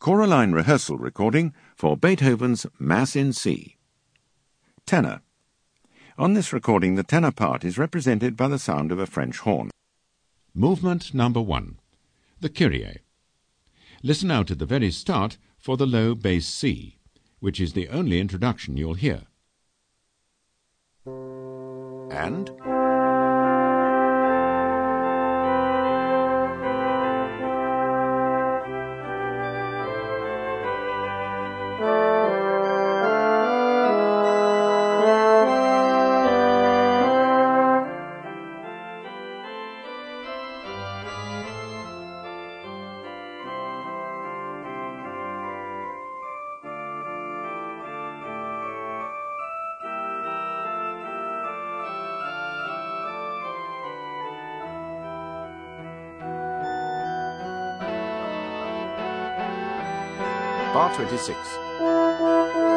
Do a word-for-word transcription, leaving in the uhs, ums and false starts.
Choraline rehearsal recording for Beethoven's Mass in C. Tenor. On this recording, the tenor part is represented by the sound of a French horn. Movement number one. The Kyrie. Listen out at the very start for the low bass C, which is the only introduction you'll hear. And Bar twenty-six.